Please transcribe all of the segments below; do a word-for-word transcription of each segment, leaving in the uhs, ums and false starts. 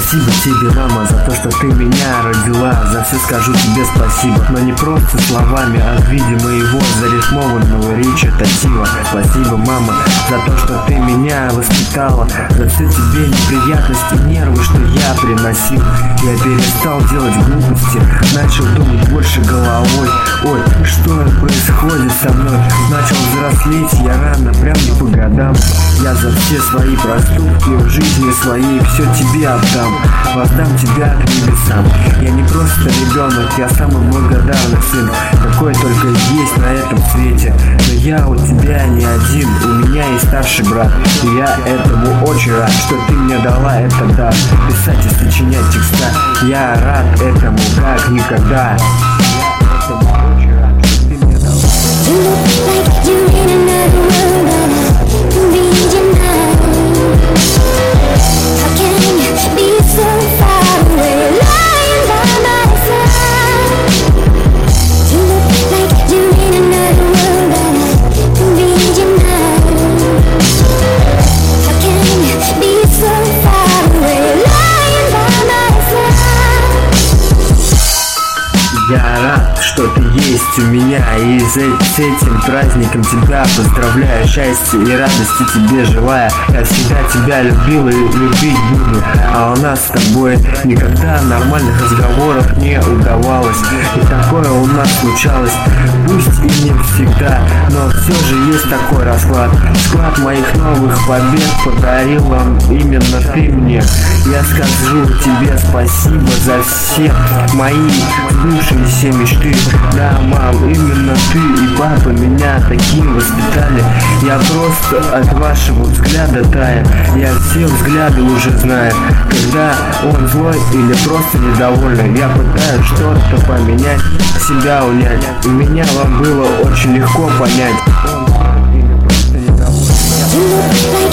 Спасибо тебе, мама, за то, что ты меня родила. За все скажу тебе спасибо, но не просто словами, а в виде моего зарифмованного речитатива. Спасибо, мама, за то, что ты меня воспитала, за все тебе неприятности, нервы, что я приносил. Я перестал делать глупости, начал думать больше головой. Ой, что происходит со мной? Начал взрослеть я рано, прям не по годам. Я за все свои проступки в жизни своей все тебе отдам, воздам тебя к небесам. Я не просто ребенок, я самый благодарный сын, какой только есть на этом свете. Но я у тебя не один, у меня есть старший брат, и я этому очень рад, что ты мне дала это дар. Писать и сочинять текста, я рад этому как никогда. Я этому очень рад, что ты мне дала. Я рад, что ты есть у меня, и с этим праздником тебя поздравляю. Счастья и радости тебе желаю. Я всегда тебя любил и любить буду, а у нас с тобой никогда нормальных разговоров не удавалось. И такое у нас случалось, пусть и не всегда, но все же есть такой расклад. Склад моих новых побед подарил вам именно ты мне. Я скажу тебе спасибо за все мои сбывшиеся мечты. Да, мам, именно ты и папа меня таким воспитали. Я просто от вашего взгляда таю. Я все взгляды уже знаю, когда он злой или просто недовольный. Я пытаюсь что-то поменять, себя унять. У меня вам было очень легко понять, он злой или просто недовольный.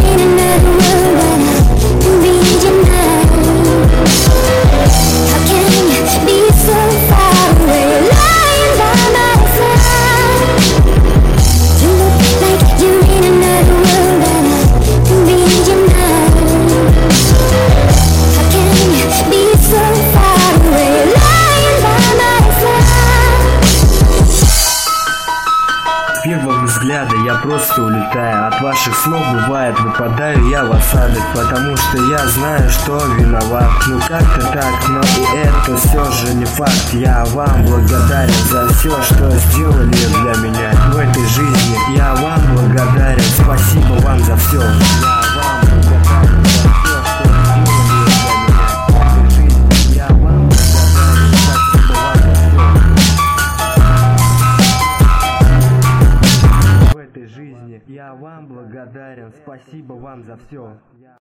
С первого взгляда я просто улетаю, от ваших слов бывает выпадаю я в осадок, потому что я знаю, что виноват. Ну как-то так, но и это все же не факт. Я вам благодарен за все, что сделали для меня в этой жизни. Я вам благодарен, спасибо вам за все. Я вам благодарен за все, что сделали для меня в этой жизни. Я вам благодарен, спасибо вам за все. В этой жизни я вам благодарен, спасибо вам за все.